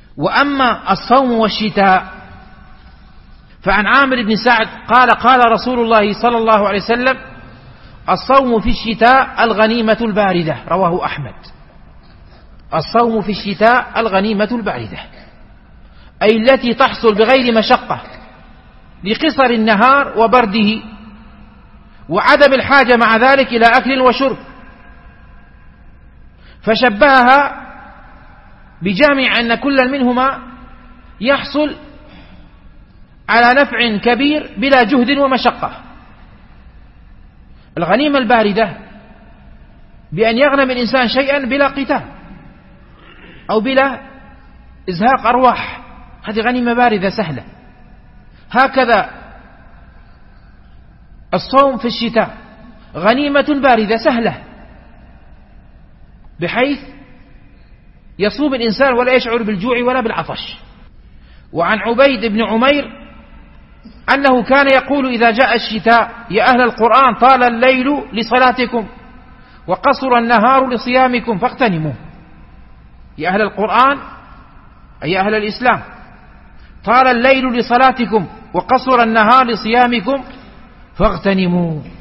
وأما الصوم والشتاء فعن عامر بن سعد قال قال رسول الله صلى الله عليه وسلم: الصوم في الشتاء الغنيمة الباردة. رواه أحمد. الصوم في الشتاء الغنيمة الباردة، أي التي تحصل بغير مشقة لقصر النهار وبرده وعدم الحاجة مع ذلك إلى أكل وشرب، فشبهها بجامع أن كل منهما يحصل على نفع كبير بلا جهد ومشقة. الغنيمة الباردة بأن يغنم الإنسان شيئا بلا قتال أو بلا إزهاق أرواح، هذه غنيمة باردة سهلة. هكذا الصوم في الشتاء غنيمة باردة سهلة، بحيث يصوم الإنسان ولا يشعر بالجوع ولا بالعطش. وعن عبيد بن عمير أنه كان يقول إذا جاء الشتاء: يا أهل القرآن طال الليل لصلاتكم وقصر النهار لصيامكم فاغتنموا. يا أهل القرآن أي يا أهل الإسلام، طال الليل لصلاتكم وقصر النهار لصيامكم فاغتنموا.